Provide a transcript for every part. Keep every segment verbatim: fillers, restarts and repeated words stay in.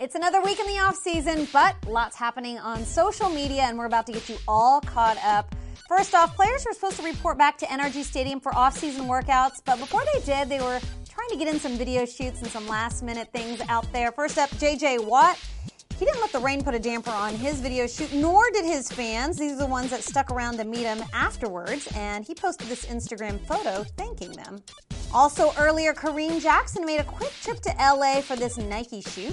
It's another week in the off season, but lots happening on social media, and we're about to get you all caught up. First off, players were supposed to report back to N R G Stadium for off-season workouts, but before they did, they were trying to get in some video shoots and some last-minute things out there. First up, J J Watt. He didn't let the rain put a damper on his video shoot, nor did his fans. These are the ones that stuck around to meet him afterwards, and he posted this Instagram photo thanking them. Also earlier, Kareem Jackson made a quick trip to L A for this Nike shoot.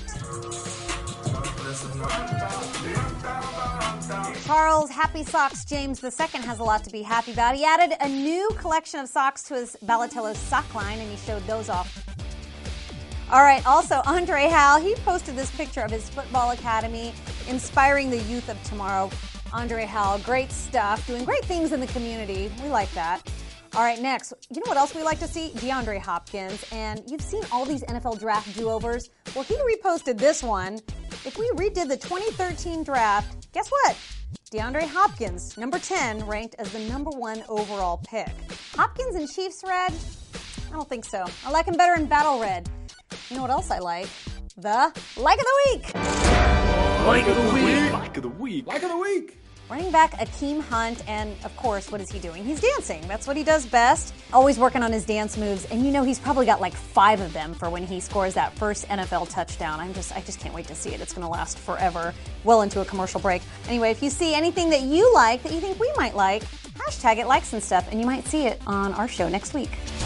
Charles Happy Socks James the Second has a lot to be happy about. He added a new collection of socks to his Balotello sock line, and he showed those off. All right, also, Andre Hal, he posted this picture of his football academy, inspiring the youth of tomorrow. Andre Hal, great stuff, doing great things in the community. We like that. All right, next, you know what else we like to see? DeAndre Hopkins. And you've seen all these N F L draft do-overs. Well, he reposted this one. If we redid the twenty thirteen draft, guess what? DeAndre Hopkins, number ten, ranked as the number one overall pick. Hopkins in Chiefs red? I don't think so. I like him better in battle red. You know what else I like? The Like of the Week. Like of the Week. Like of the Week. Like of the Week. Running back Akeem Hunt, and of course, what is he doing? He's dancing. That's what he does best. Always working on his dance moves, and you know he's probably got like five of them for when he scores that first N F L touchdown. I'm just, I just can't wait to see it. It's going to last forever, well into a commercial break. Anyway, if you see anything that you like, that you think we might like, hashtag it likes and stuff, and you might see it on our show next week.